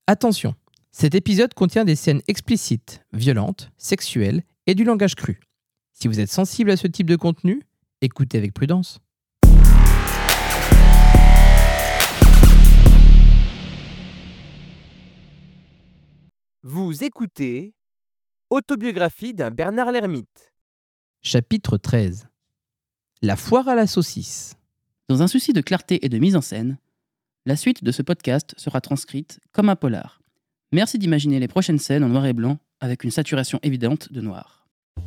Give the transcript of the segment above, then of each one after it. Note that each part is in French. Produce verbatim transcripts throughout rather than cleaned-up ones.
Attention, cet épisode contient des scènes explicites, violentes, sexuelles et du langage cru. Si vous êtes sensible à ce type de contenu, écoutez avec prudence. Vous écoutez Autobiographie d'un Bernard l'Ermite. Chapitre treize. La foire à la saucisse. Dans un souci de clarté et de mise en scène, la suite de ce podcast sera transcrite comme un polar. Merci d'imaginer les prochaines scènes en noir et blanc avec une saturation évidente de noir.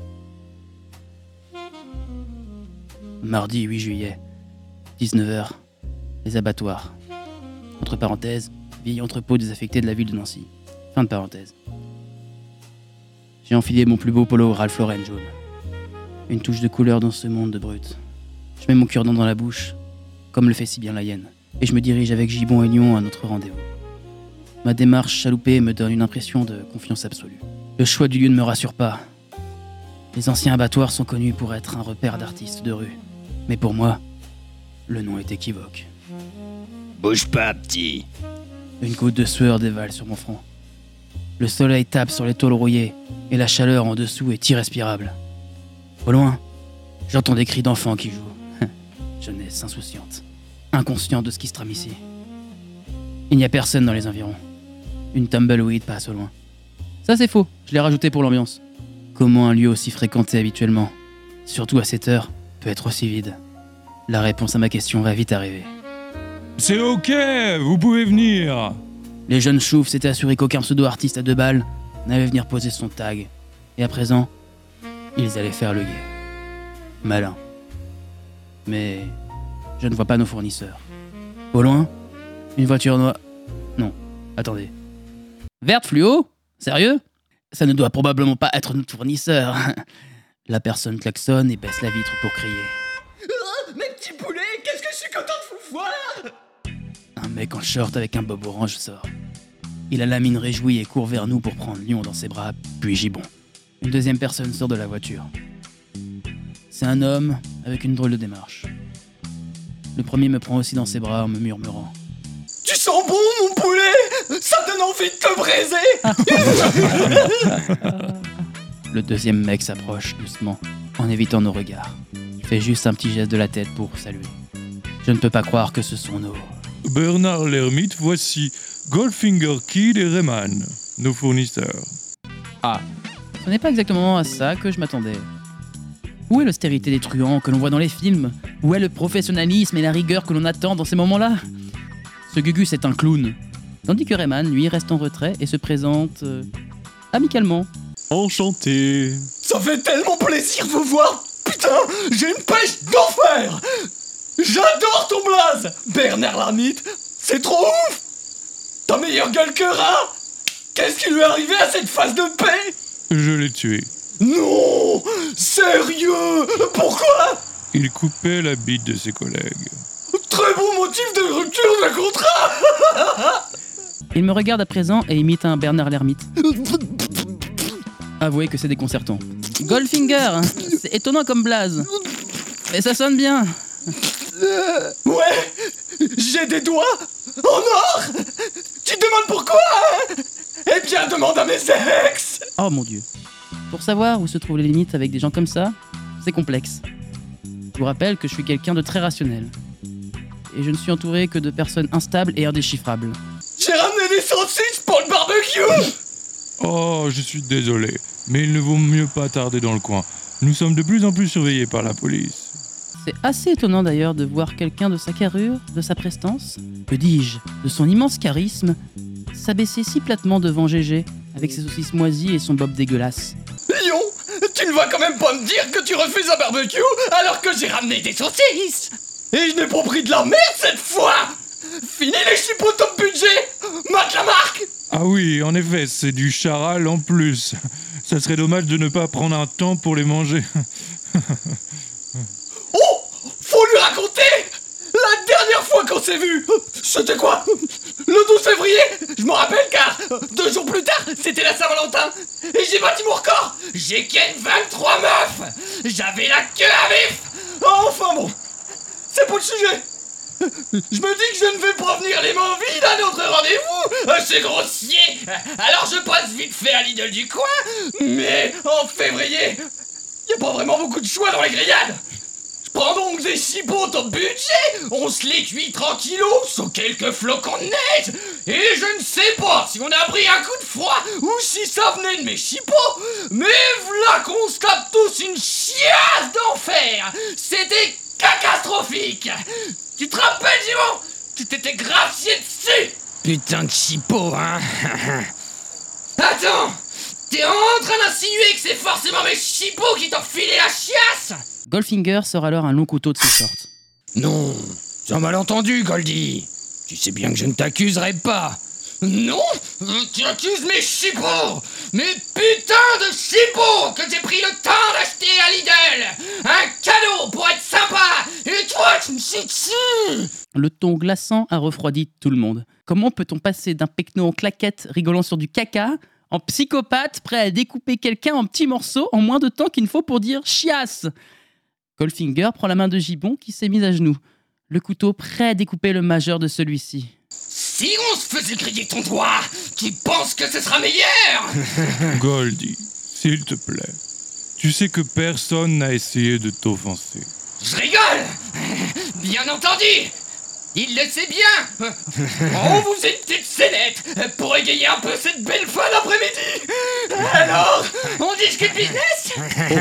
Mardi huit juillet, dix-neuf heures, les abattoirs. Entre parenthèses, vieil entrepôt désaffecté de la ville de Nancy. Fin de parenthèse. J'ai enfilé mon plus beau polo Ralph Lauren jaune. Une touche de couleur dans ce monde de brut. Je mets mon cure-dent dans la bouche, comme le fait si bien la hyène, et je me dirige avec Gibbon et Lyon à notre rendez-vous. Ma démarche chaloupée me donne une impression de confiance absolue. Le choix du lieu ne me rassure pas. Les anciens abattoirs sont connus pour être un repère d'artistes de rue. Mais pour moi, le nom est équivoque. Bouge pas, petit. Une goutte de sueur dévale sur mon front. Le soleil tape sur les tôles rouillées et la chaleur en dessous est irrespirable. Au loin, j'entends des cris d'enfants qui jouent. Jeunesse insouciante, inconsciente de ce qui se trame ici. Il n'y a personne dans les environs. Une tumbleweed passe au loin. Ça c'est faux, je l'ai rajouté pour l'ambiance. Comment un lieu aussi fréquenté habituellement, surtout à cette heure, peut être aussi vide? La réponse à ma question va vite arriver. C'est ok, vous pouvez venir. Les jeunes chouves s'étaient assurés qu'aucun pseudo-artiste à deux balles n'allait venir poser son tag. Et à présent, ils allaient faire le guet. Malin. Mais je ne vois pas nos fournisseurs. Au loin, une voiture noire... Non, attendez. Verte fluo? Sérieux? Ça ne doit probablement pas être notre fournisseur. La personne klaxonne et baisse la vitre pour crier. Oh, mes petits poulets, qu'est-ce que je suis content de vous voir! Un mec en short avec un bob orange sort. Il a la mine réjouie et court vers nous pour prendre Lyon dans ses bras, puis Gibbon. Une deuxième personne sort de la voiture. C'est un homme avec une drôle de démarche. Le premier me prend aussi dans ses bras en me murmurant. Tu sens bon, mon poulet! Ça donne envie de te braiser! Le deuxième mec s'approche doucement, en évitant nos regards. Il fait juste un petit geste de la tête pour saluer. Je ne peux pas croire que ce sont nos... Bernard l'Ermite, voici Goldfinger Kid et Rayman, nos fournisseurs. Ah, ce n'est pas exactement à ça que je m'attendais. Où est l'austérité des truands que l'on voit dans les films? Où est le professionnalisme et la rigueur que l'on attend dans ces moments-là? Ce Gugus est un clown, tandis que Rayman, lui, reste en retrait et se présente... Euh, amicalement. Enchanté. Ça fait tellement plaisir de vous voir! Putain, j'ai une pêche d'enfer! J'adore ton blaze! Bernard l'Ermite, c'est trop ouf! T'as meilleure gueule que rat! Qu'est-ce qui lui est arrivé à cette face de paix? Je l'ai tué. Non! Sérieux? Pourquoi? Il coupait la bite de ses collègues. Très bon motif de rupture de contrat! Il me regarde à présent et imite un Bernard l'Ermite. Avouez que c'est déconcertant. Goldfinger, hein, c'est étonnant comme blaze. Mais ça sonne bien. Ouais, j'ai des doigts en or. Tu te demandes pourquoi? Eh bien, demande à mes ex. Oh mon dieu. Pour savoir où se trouvent les limites avec des gens comme ça, c'est complexe. Je vous rappelle que je suis quelqu'un de très rationnel. Et je ne suis entouré que de personnes instables et indéchiffrables. J'ai ramené des saucisses pour le barbecue. Oh, je suis désolé, mais il ne vaut mieux pas tarder dans le coin. Nous sommes de plus en plus surveillés par la police. C'est assez étonnant d'ailleurs de voir quelqu'un de sa carrure, de sa prestance, que dis-je, de son immense charisme, s'abaisser si platement devant Gégé, avec ses saucisses moisies et son bob dégueulasse. Lyon, tu ne vas quand même pas me dire que tu refuses un barbecue alors que j'ai ramené des saucisses. Et je n'ai pas pris de la merde cette fois. Fini les chipots top budget. Mate la marque. Ah oui, en effet, c'est du charal en plus. Ça serait dommage de ne pas prendre un temps pour les manger. Oh, faut lui raconter. La dernière fois qu'on s'est vu, c'était quoi? Le douze février. Je m'en rappelle car deux jours plus tard, c'était la Saint-Valentin. Et j'ai battu mon record. J'ai ken vingt-trois meufs. J'avais la queue à vif. Enfin bon, c'est pas le sujet. Je me dis que je ne vais pas venir les mains vides à notre rendez-vous. Ah, c'est grossier. Alors je passe vite fait à Lidl du coin. Mais en février, y a pas vraiment beaucoup de choix dans les grillades. Je prends donc des chipots top budget. On se les cuit tranquillos sous quelques flocons de neige. Et je ne sais pas si on a pris un coup de froid ou si ça venait de mes chipots. Mais v'là qu'on se tape tous une chiasse d'enfer. C'était catastrophique. Tu te rappelles, Jimon? Tu t'étais grave chié dessus. Putain de chipot, hein. Attends, t'es en train d'insinuer que c'est forcément mes chipots qui t'ont filé la chiasse? Goldfinger sort alors un long couteau de ses shorts. Non, c'est un malentendu, Goldie. Tu sais bien que je ne t'accuserai pas. Non, tu accuses mes chipots. Mes putains de chipots que j'ai pris le temps d'acheter à Lidl. Un cadeau pour être sympa. Et toi, tu me chies dessus. Le ton glaçant a refroidi tout le monde. Comment peut-on passer d'un pecno en claquette rigolant sur du caca en psychopathe prêt à découper quelqu'un en petits morceaux en moins de temps qu'il ne faut pour dire chiasse? Goldfinger prend la main de Gibbon qui s'est mise à genoux, le couteau prêt à découper le majeur de celui-ci. Si on se faisait griller ton doigt, tu penses que ce sera meilleur? Goldie, s'il te plaît. Tu sais que personne n'a essayé de t'offenser. Je rigole. Bien entendu. Il le sait bien. On vous faisait une petite scénette pour égayer un peu cette belle fin d'après-midi. Alors, on discute business?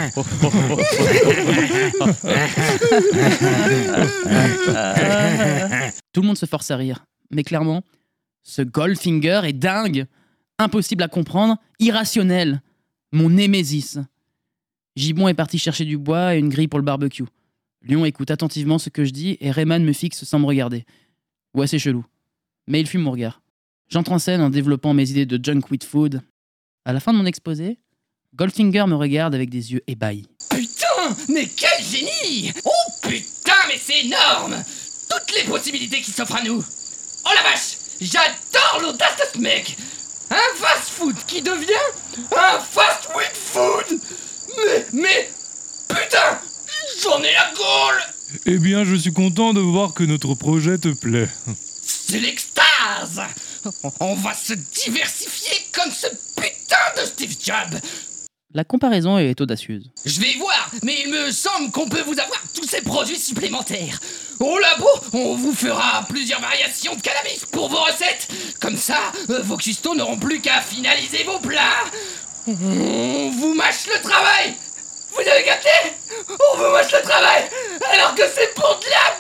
Tout le monde se force à rire, mais clairement, ce Goldfinger est dingue, impossible à comprendre, irrationnel, mon némésis. Gibbon est parti chercher du bois et une grille pour le barbecue. Lion écoute attentivement ce que je dis et Rayman me fixe sans me regarder. Ouais, c'est chelou. Mais il fume mon regard. J'entre en scène en développant mes idées de junk with food. À la fin de mon exposé, Goldfinger me regarde avec des yeux ébahis. Putain, mais quel génie! Oh putain, mais c'est énorme! Toutes les possibilités qui s'offrent à nous! Oh la vache! J'adore l'audace de ce mec! Un fast-food qui devient un fast-with food! Mais, mais, putain! J'en ai la gaule! Eh bien, je suis content de voir que notre projet te plaît. C'est l'extase! On va se diversifier comme ce putain de Steve Jobs! La comparaison est audacieuse. Je vais voir, mais il me semble qu'on peut vous avoir tous ces produits supplémentaires. Au labo, on vous fera plusieurs variations de cannabis pour vos recettes. Comme ça, euh, vos custos n'auront plus qu'à finaliser vos plats. On vous mâche le travail. Vous avez capté? On vous mâche le travail, alors que c'est pour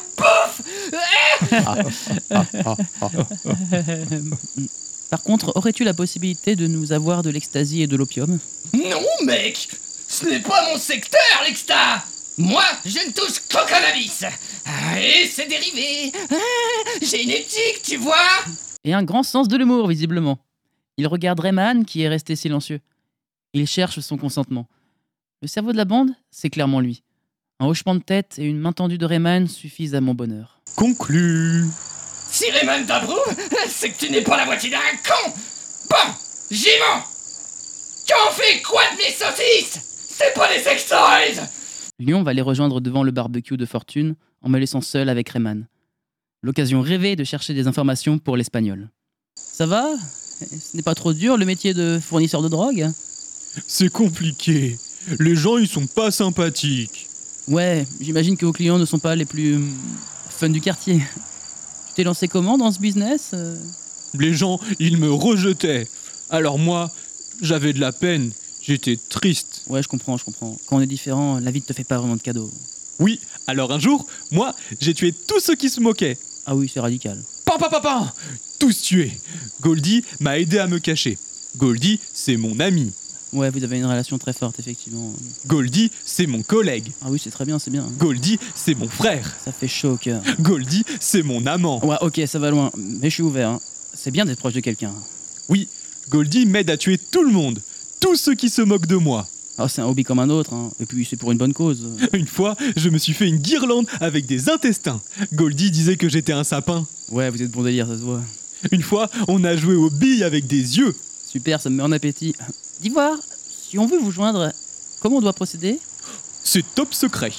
de la bouffe. Par contre, aurais-tu la possibilité de nous avoir de l'ecstasy et de l'opium? Non, mec! Ce n'est pas mon secteur, l'exta! Moi, je ne touche qu'au cannabis! Et ses dérivés! Génétique, tu vois! Et un grand sens de l'humour, visiblement. Il regarde Rayman, qui est resté silencieux. Il cherche son consentement. Le cerveau de la bande, c'est clairement lui. Un hochement de tête et une main tendue de Rayman suffisent à mon bonheur. Conclu. Si Rayman t'approuve, c'est que tu n'es pas la moitié d'un con! Bon, Jimon! Qu'en fait quoi de mes saucisses? C'est pas des sex toys! Lion va les rejoindre devant le barbecue de fortune en me laissant seul avec Rayman. L'occasion rêvée de chercher des informations pour l'espagnol. Ça va? Ce n'est pas trop dur le métier de fournisseur de drogue? C'est compliqué. Les gens, ils sont pas sympathiques. Ouais, j'imagine que vos clients ne sont pas les plus hum, fun du quartier. Tu t'es lancé comment dans ce business? Les gens, ils me rejetaient. Alors moi, j'avais de la peine. J'étais triste. Ouais, je comprends, je comprends. Quand on est différent, la vie ne te fait pas vraiment de cadeaux. Oui, alors un jour, moi, j'ai tué tous ceux qui se moquaient. Ah oui, c'est radical. Pam, pam, pam, pam. Tous tués. Goldie m'a aidé à me cacher. Goldie, c'est mon ami. Ouais, vous avez une relation très forte, effectivement. Goldie, c'est mon collègue. Ah oui, c'est très bien, c'est bien. Goldie, c'est mon frère. Ça fait chaud au cœur. Goldie, c'est mon amant. Ouais, ok, ça va loin, mais je suis ouvert. Hein. C'est bien d'être proche de quelqu'un. Oui, Goldie m'aide à tuer tout le monde. Tous ceux qui se moquent de moi. Ah, c'est un hobby comme un autre, hein. Et puis c'est pour une bonne cause. Une fois, je me suis fait une guirlande avec des intestins. Goldie disait que j'étais un sapin. Ouais, vous êtes bon délire, ça se voit. Une fois, on a joué aux billes avec des yeux. Super, ça me met en appétit. D'Ivoire, si on veut vous joindre, comment on doit procéder? C'est top secret.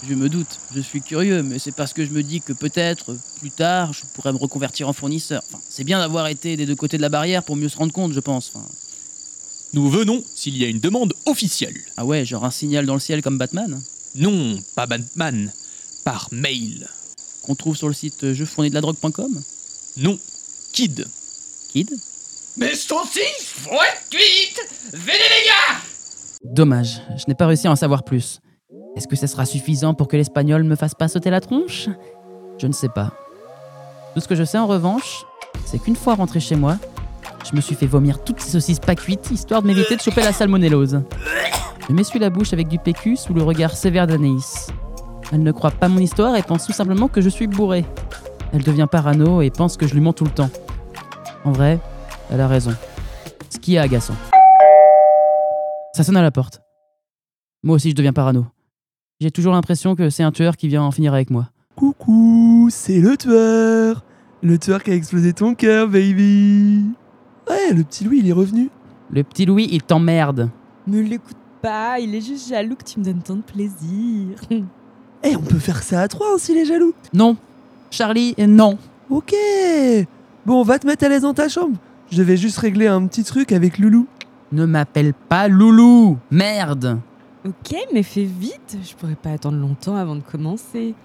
Je me doute, je suis curieux, mais c'est parce que je me dis que peut-être, plus tard, je pourrais me reconvertir en fournisseur. Enfin, c'est bien d'avoir été des deux côtés de la barrière pour mieux se rendre compte, je pense. Enfin, Nous venons s'il y a une demande officielle. ah ouais, genre un signal dans le ciel comme Batman, Non, pas Batman, par mail. qu'on trouve sur le site je fournis de la drogue point com. Non, Kid. Kid. Mais saucisse, faut être cuite. Venez les gars. Dommage, je n'ai pas réussi à en savoir plus. Est-ce que ça sera suffisant pour que l'espagnol me fasse pas sauter la tronche ? Je ne sais pas. Tout ce que je sais en revanche, c'est qu'une fois rentré chez moi, je me suis fait vomir toutes ces saucisses pas cuites, histoire de m'éviter de choper la salmonellose. Je m'essuie la bouche avec du P Q sous le regard sévère d'Anaïs. Elle ne croit pas mon histoire et pense tout simplement que je suis bourré. Elle devient parano et pense que je lui mens tout le temps. En vrai, elle a raison. Ce qui est agaçant. Ça sonne à la porte. Moi aussi je deviens parano. J'ai toujours l'impression que c'est un tueur qui vient en finir avec moi. Coucou, c'est le tueur. Le tueur qui a explosé ton cœur, baby. Ouais, le petit Louis, il est revenu. Le petit Louis, il t'emmerde. Ne l'écoute pas, il est juste jaloux que tu me donnes tant de plaisir. Eh, on peut faire ça à trois hein, s'il est jaloux. Non. Charlie, non. Ok. Bon, va te mettre à l'aise dans ta chambre. Je vais juste régler un petit truc avec Loulou. Ne m'appelle pas Loulou. Merde. Ok, mais fais vite, je pourrais pas attendre longtemps avant de commencer.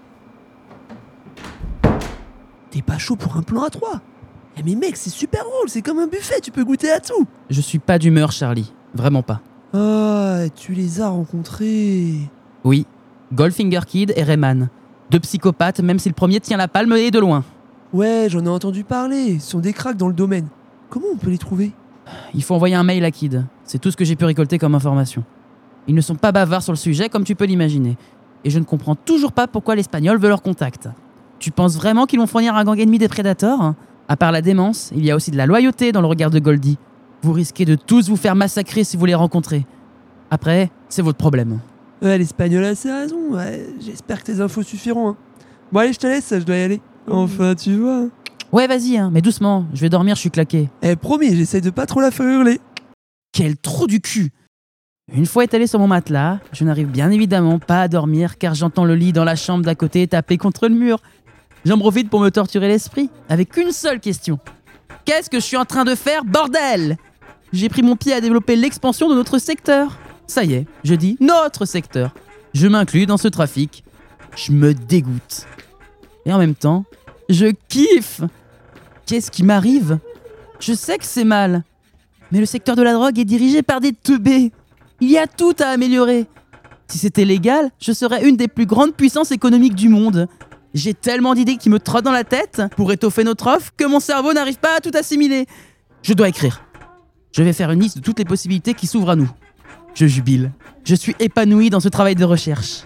T'es pas chaud pour un plan à trois? Eh mais mec, c'est super drôle, c'est comme un buffet, tu peux goûter à tout. Je suis pas d'humeur, Charlie. Vraiment pas. Ah, tu les as rencontrés. Oui. Goldfinger Kid et Rayman. Deux psychopathes, même si le premier tient la palme et de loin. Ouais, j'en ai entendu parler, ce sont des cracks dans le domaine. Comment on peut les trouver? Il faut envoyer un mail à Kid. C'est tout ce que j'ai pu récolter comme information. Ils ne sont pas bavards sur le sujet, comme tu peux l'imaginer. Et je ne comprends toujours pas pourquoi l'Espagnol veut leur contact. Tu penses vraiment qu'ils vont fournir un gang ennemi des prédateurs ? À part la démence, il y a aussi de la loyauté dans le regard de Goldie. Vous risquez de tous vous faire massacrer si vous les rencontrez. Après, c'est votre problème. Ouais, l'Espagnol a ses raisons, ouais, j'espère que tes infos suffiront. Hein. Bon allez, je te laisse, je dois y aller. Enfin, tu vois. Ouais, vas-y, hein, mais doucement, je vais dormir, je suis claqué. Eh, promis, j'essaye de pas trop la faire hurler. Quel trou du cul! Une fois étalé sur mon matelas, je n'arrive bien évidemment pas à dormir car j'entends le lit dans la chambre d'à côté taper contre le mur. J'en profite pour me torturer l'esprit avec une seule question. Qu'est-ce que je suis en train de faire, bordel? J'ai pris mon pied à développer l'expansion de notre secteur. Ça y est, je dis notre secteur. Je m'inclus dans ce trafic. Je me dégoûte. Et en même temps, je kiffe. Qu'est-ce qui m'arrive? Je sais que c'est mal. Mais le secteur de la drogue est dirigé par des teubés. Il y a tout à améliorer. Si c'était légal, je serais une des plus grandes puissances économiques du monde. J'ai tellement d'idées qui me trottent dans la tête pour étoffer notre offre que mon cerveau n'arrive pas à tout assimiler. Je dois écrire. Je vais faire une liste de toutes les possibilités qui s'ouvrent à nous. Je jubile. Je suis épanoui dans ce travail de recherche.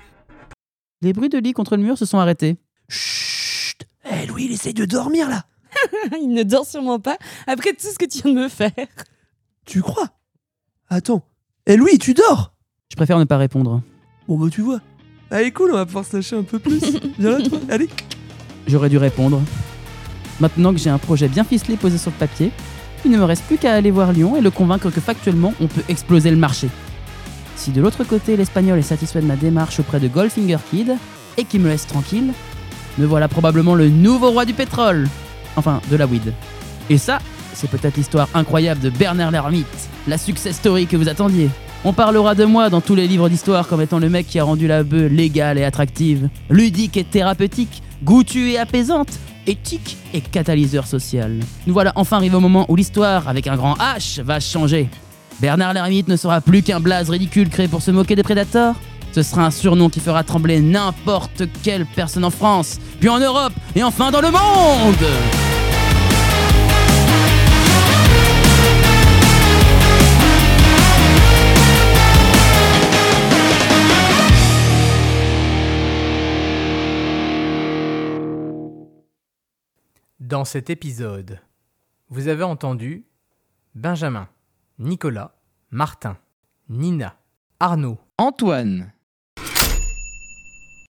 Les bruits de lit contre le mur se sont arrêtés. Chut. Eh, Louis, il essaye de dormir là. Il ne dort sûrement pas après tout ce que tu viens de me faire. Tu crois? Attends. Eh, Louis, tu dors? Je préfère ne pas répondre. Bon bah tu vois. Allez cool, on va pouvoir se lâcher un peu plus. Viens là toi, allez. J'aurais dû répondre. Maintenant que j'ai un projet bien ficelé posé sur le papier, il ne me reste plus qu'à aller voir Lyon et le convaincre que factuellement on peut exploser le marché. Si de l'autre côté l'Espagnol est satisfait de ma démarche auprès de Goldfinger Kid et qu'il me laisse tranquille, me voilà probablement le nouveau roi du pétrole. Enfin, de la weed. Et ça, c'est peut-être l'histoire incroyable de Bernard l'Ermite, la success story que vous attendiez. On parlera de moi dans tous les livres d'histoire comme étant le mec qui a rendu la beuh légale et attractive, ludique et thérapeutique, goûtue et apaisante, éthique et catalyseur social. Nous voilà enfin arrivés au moment où l'histoire, avec un grand H, va changer. Bernard l'Ermite ne sera plus qu'un blaze ridicule créé pour se moquer des prédateurs. Ce sera un surnom qui fera trembler n'importe quelle personne en France, puis en Europe, et enfin dans le monde! Dans cet épisode, vous avez entendu Benjamin, Nicolas, Martin, Nina, Arnaud, Antoine,